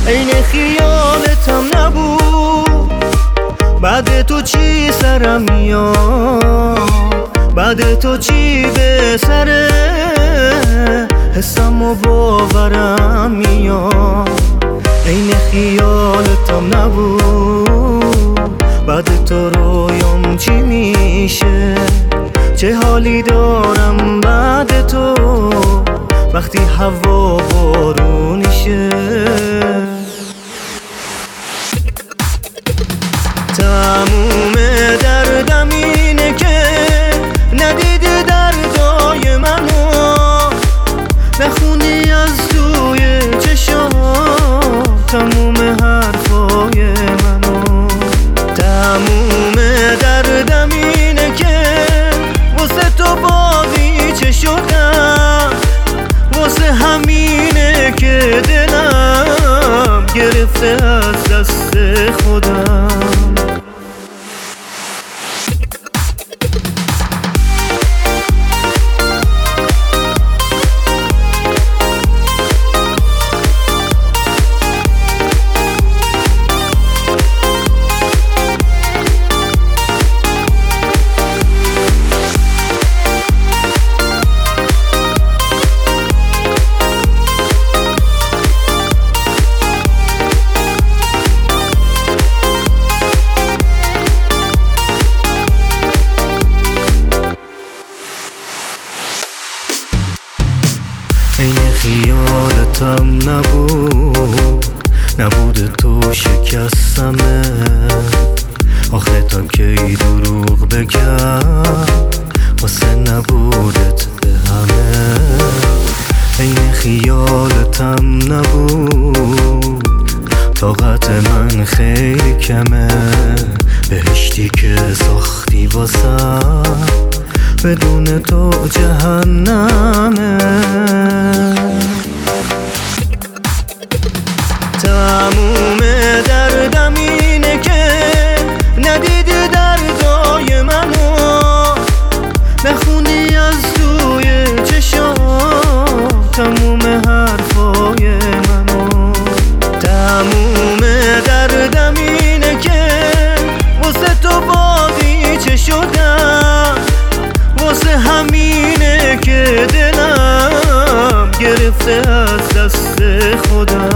عین خیالتم نبود. بعد تو چی سرم میاد، بعد تو چی به سر حسم و باورم میاد. عین خیالتم نبود، بعد تو رویام چی میشه، چه حالی دارم بعد تو وقتی هوا بارونیشه. تموم دردم اینه که ندیدی دردای منو، نخونی از توی چشام تموم حرفای منو. تموم دردم اینه که واسه تو باقی شدم، واسه همینه که دلم گرفته از دست خودم. عین خیالتم نبود تو شکستمه. آخه تا کی دروغ بگم واسه نبودت به همه. عین خیالتم نبود، طاقت من خیلی کمه. بهشتی که ساختی واسم بدون تو جهنمه. تموم دردم اینه که ندیدی دردای منو، نخونی از توی چشام تموم حرفای منو. تموم دردم اینه که واسه تو باقی شدم، واسه همینه که دلم گرفته از دست خودم.